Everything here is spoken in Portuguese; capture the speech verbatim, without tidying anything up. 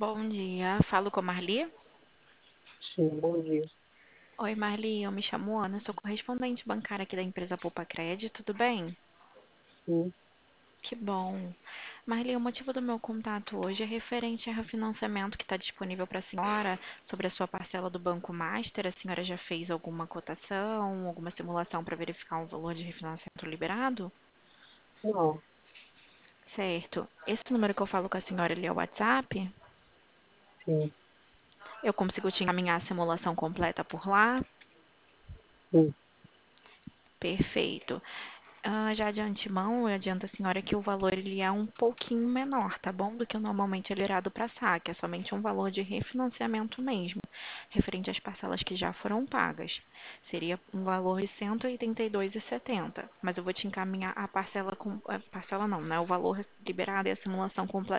Bom dia, falo com a Marli. Sim, bom dia. Oi, Marli, eu me chamo Ana, sou correspondente bancária aqui da empresa Poupa Crédito, tudo bem? Sim, Que bom. Marli, o motivo do meu contato hoje é referente ao refinanciamento que está disponível para a senhora sobre a sua parcela do Banco Master. A senhora já fez alguma cotação, alguma simulação para verificar um valor de refinanciamento liberado? não, Certo. Esse número que eu falo com a senhora, ele é o WhatsApp? sim, Eu consigo te encaminhar a simulação completa por lá? sim, Perfeito. Ah, já de antemão, eu adianto a senhora que o valor ele é um pouquinho menor, tá bom? Do que o normalmente é liberado para saque. É somente um valor de refinanciamento mesmo, referente às parcelas que já foram pagas. Seria um valor de cento e oitenta e dois reais e setenta centavos. Mas eu vou te encaminhar a parcela com a parcela não, né? O valor liberado e a simulação completa